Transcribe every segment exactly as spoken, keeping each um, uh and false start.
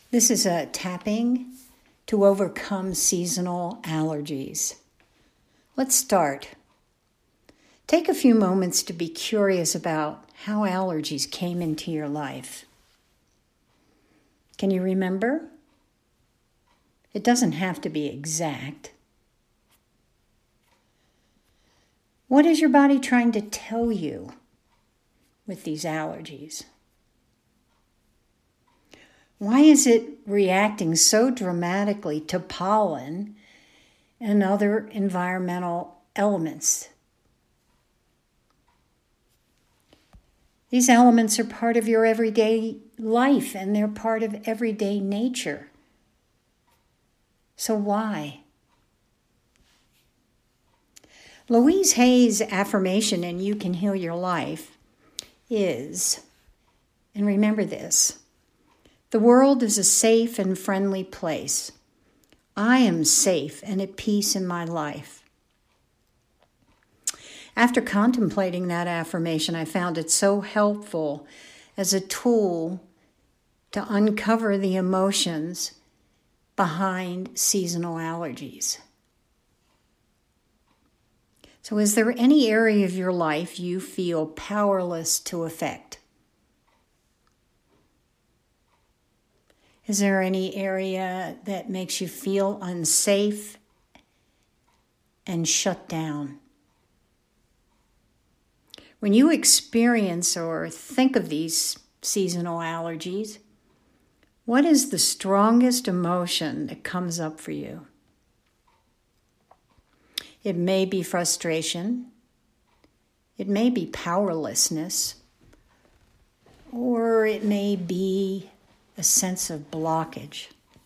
This is a tapping to overcome seasonal allergies. Let's start. Take a few moments to be curious about how allergies came into your life. Can you remember? It doesn't have to be exact. What is your body trying to tell you with these allergies? Why is it reacting so dramatically to pollen and other environmental elements? These elements are part of your everyday life and they're part of everyday nature. So why? Louise Hay's affirmation in You Can Heal Your Life is, and remember this, the world is a safe and friendly place. I am safe and at peace in my life. After contemplating that affirmation, I found it so helpful as a tool to uncover the emotions behind seasonal allergies. So is there any area of your life you feel powerless to affect? Is there any area that makes you feel unsafe and shut down? When you experience or think of these seasonal allergies, what is the strongest emotion that comes up for you? It may be frustration, it may be powerlessness, or it may be a sense of blockage.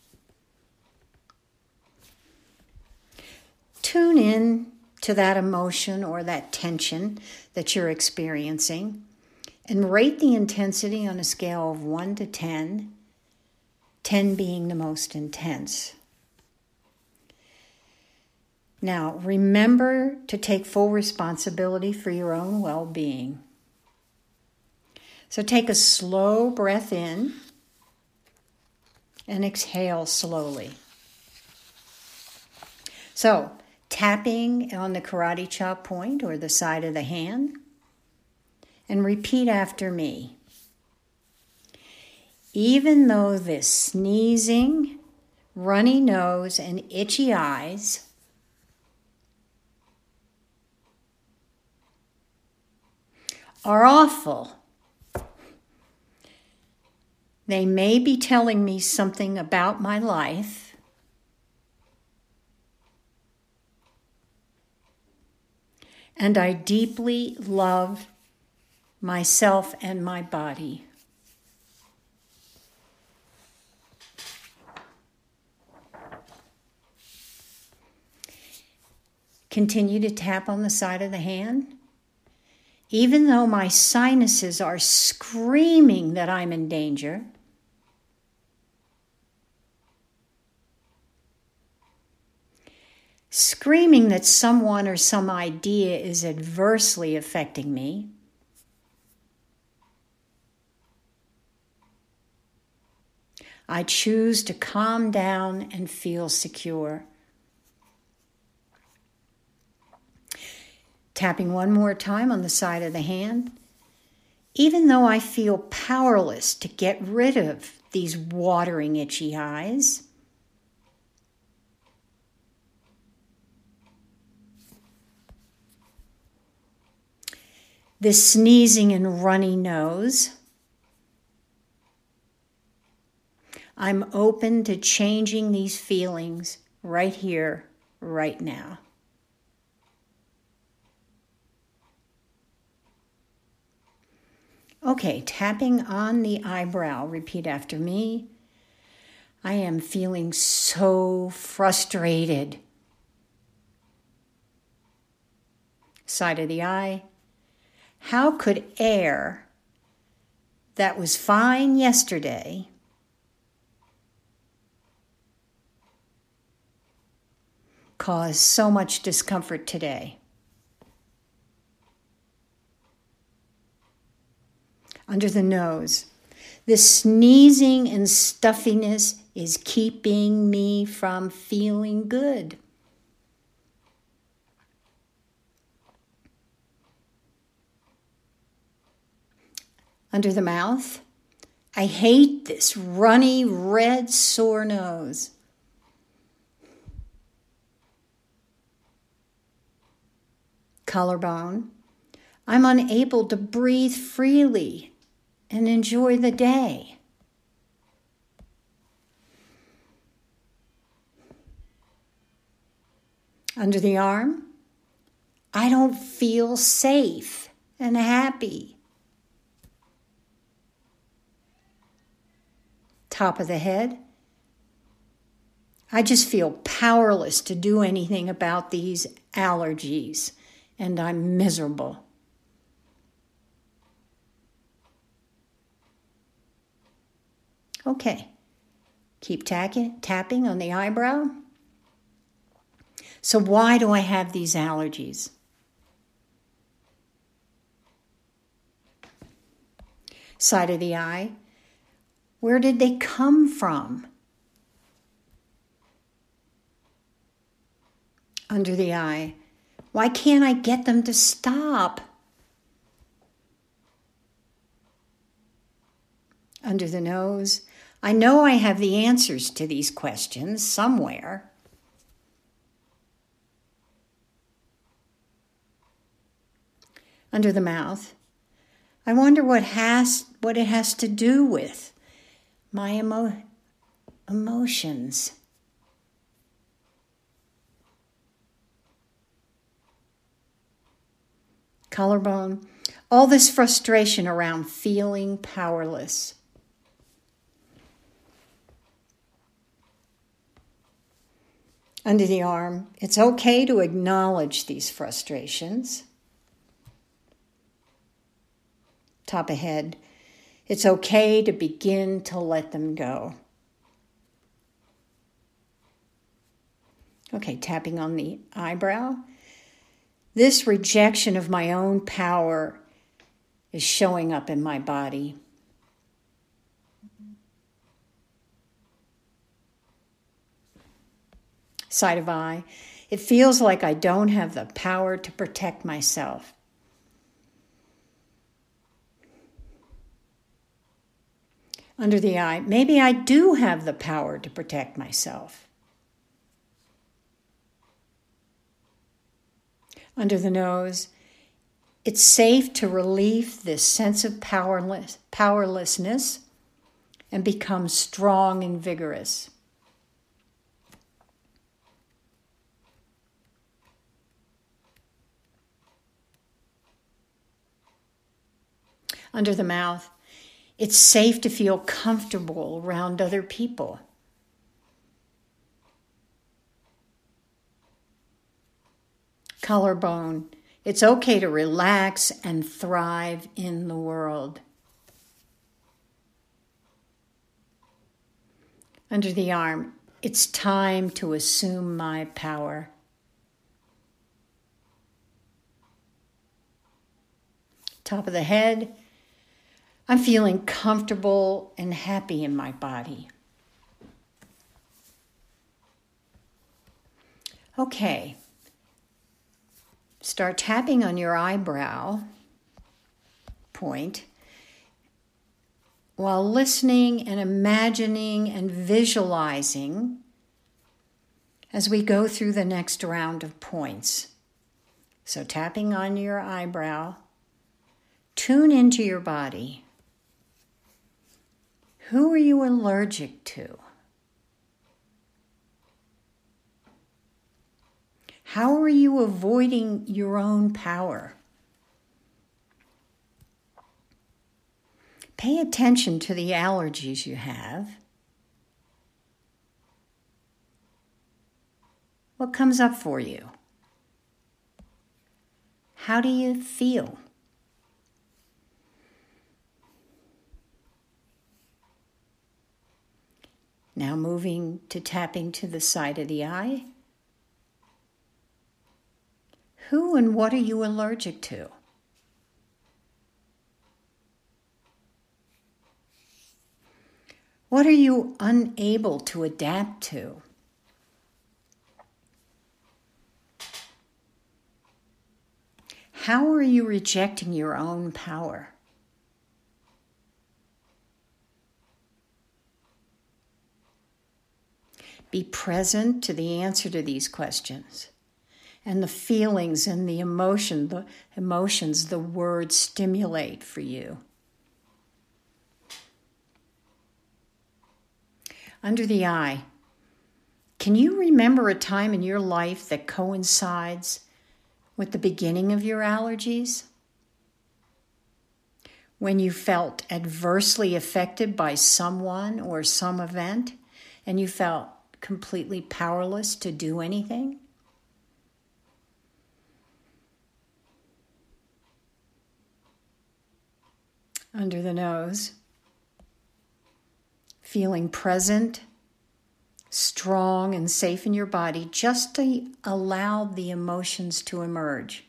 Tune in to that emotion or that tension that you're experiencing and rate the intensity on a scale of one to ten, ten being the most intense. Now, remember to take full responsibility for your own well-being. So take a slow breath in and exhale slowly. So, tapping on the karate chop point or the side of the hand, and repeat after me. Even though this sneezing, runny nose, and itchy eyes are awful, they may be telling me something about my life, and I deeply love myself and my body. Continue to tap on the side of the hand. Even though my sinuses are screaming that I'm in danger, screaming that someone or some idea is adversely affecting me, I choose to calm down and feel secure. Tapping one more time on the side of the hand. Even though I feel powerless to get rid of these watering itchy eyes, this sneezing and runny nose, I'm open to changing these feelings right here, right now. Okay, tapping on the eyebrow. Repeat after me. I am feeling so frustrated. Side of the eye. How could air that was fine yesterday cause so much discomfort today? Under the nose. This sneezing and stuffiness is keeping me from feeling good. Under the mouth, I hate this runny, red, sore nose. Collarbone, I'm unable to breathe freely and enjoy the day. Under the arm, I don't feel safe and happy. Top of the head, I just feel powerless to do anything about these allergies, and I'm miserable. Okay, keep tapping, tapping on the eyebrow. So why do I have these allergies? Side of the eye, where did they come from? Under the eye, why can't I get them to stop? Under the nose, I know I have the answers to these questions somewhere. Under the mouth, I wonder what has what it has to do with my emo- emotions. Collarbone, all this frustration around feeling powerless. Under the arm, it's okay to acknowledge these frustrations. Top of head, it's okay to begin to let them go. Okay, tapping on the eyebrow. This rejection of my own power is showing up in my body. Side of eye, it feels like I don't have the power to protect myself. Under the eye, maybe I do have the power to protect myself. Under the nose, it's safe to relieve this sense of powerless, powerlessness and become strong and vigorous. Under the mouth, it's safe to feel comfortable around other people. Collarbone, it's okay to relax and thrive in the world. Under the arm, it's time to assume my power. Top of the head, I'm feeling comfortable and happy in my body. Okay. Start tapping on your eyebrow point while listening and imagining and visualizing as we go through the next round of points. So tapping on your eyebrow, tune into your body. Who are you allergic to? How are you avoiding your own power? Pay attention to the allergies you have. What comes up for you? How do you feel? Now moving to tapping to the side of the eye. Who and what are you allergic to? What are you unable to adapt to? How are you rejecting your own power? Be present to the answer to these questions and the feelings and the emotion, the emotions the words stimulate for you. Under the eye, can you remember a time in your life that coincides with the beginning of your allergies? When you felt adversely affected by someone or some event and you felt completely powerless to do anything? Under the nose, feeling present, strong, and safe in your body, just to allow the emotions to emerge.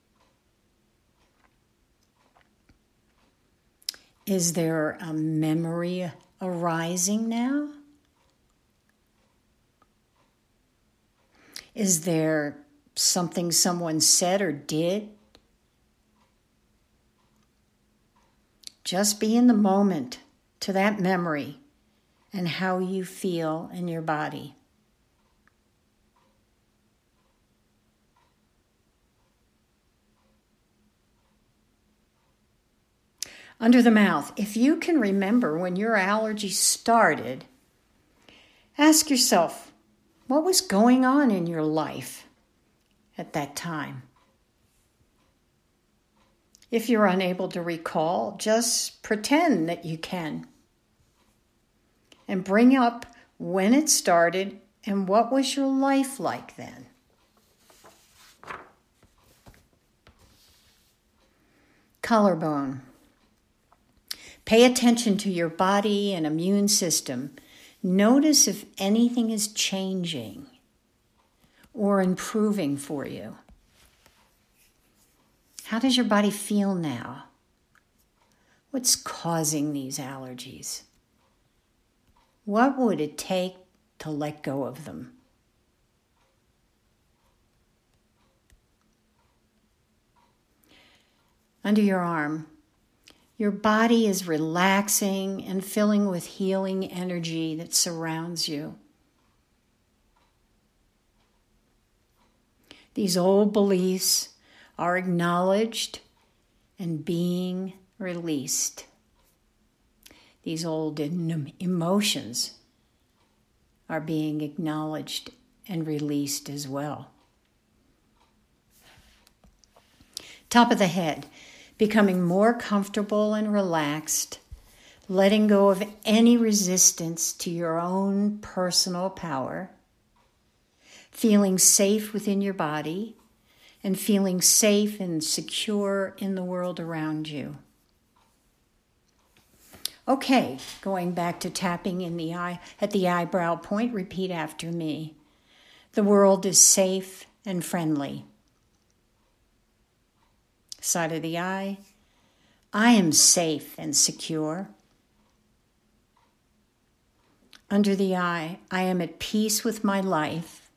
Is there a memory arising now? Is there something someone said or did? Just be in the moment to that memory and how you feel in your body. Under the mouth, if you can remember when your allergy started, ask yourself, what was going on in your life at that time? If you're unable to recall, just pretend that you can. And bring up when it started and what was your life like then. Collarbone. Pay attention to your body and immune system. Notice if anything is changing or improving for you. How does your body feel now? What's causing these allergies? What would it take to let go of them? Under your arm, your body is relaxing and filling with healing energy that surrounds you. These old beliefs are acknowledged and being released. These old emotions are being acknowledged and released as well. Top of the head, becoming more comfortable and relaxed, letting go of any resistance to your own personal power, feeling safe within your body, and feeling safe and secure in the world around you. Okay, going back to tapping in the eye at the eyebrow point, repeat after me. The world is safe and friendly. Side of the eye, I am safe and secure. Under the eye, I am at peace with my life.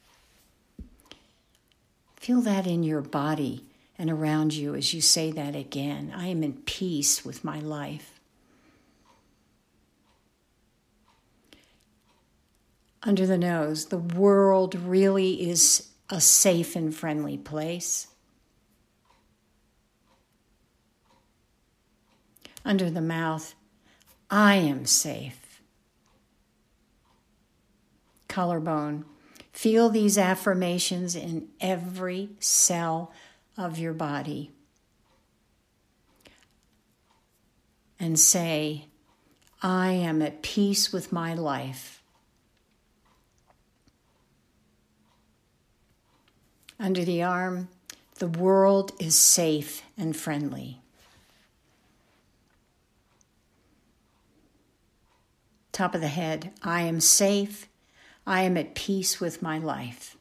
Feel that in your body and around you as you say that again. I am in peace with my life. Under the nose, the world really is a safe and friendly place. Under the mouth, I am safe. Collarbone, feel these affirmations in every cell of your body. And say, I am at peace with my life. Under the arm, the world is safe and friendly. Top of the head, I am safe. I am at peace with my life.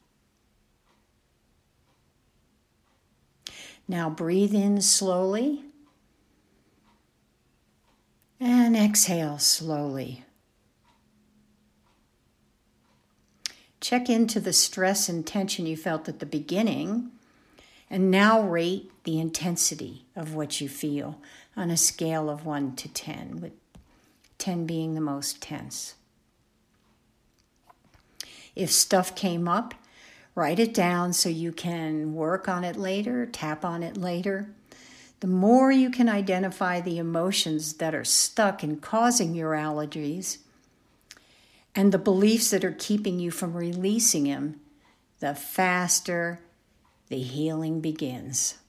Now breathe in slowly and exhale slowly. check into the stress and tension you felt at the beginning, and now rate the intensity of what you feel on a scale of one to ten, with ten being the most tense. If stuff came up, write it down so you can work on it later, tap on it later. The more you can identify the emotions that are stuck and causing your allergies and the beliefs that are keeping you from releasing them, the faster the healing begins.